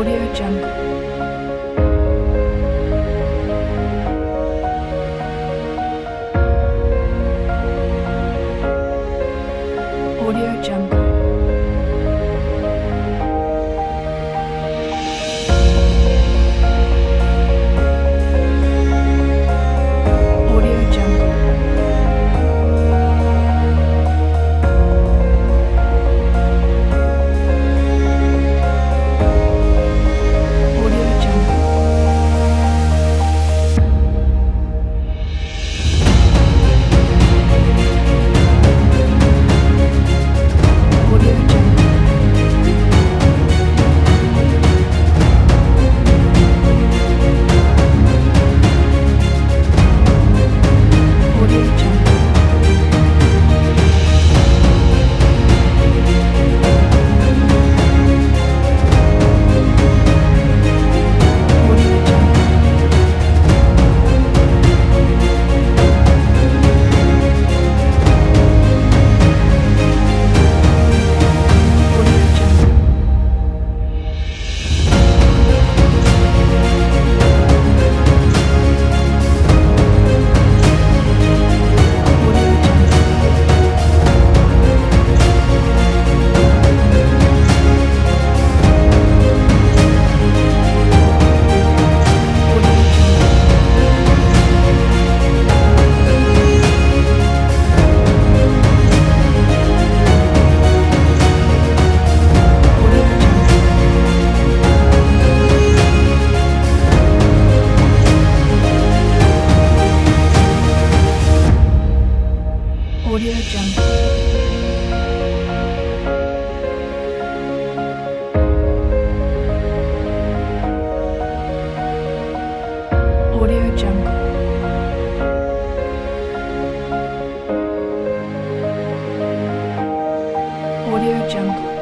Audio Jungle. Audio Jungle. Audio Jungle. Audio Jungle. Audio Jungle. Audio Jungle. Audio Jungle. Audio Jungle. Audio Jungle. Audio Jungle. Audio Jungle. Audio Jungle. Audio Jungle. Audio Jungle.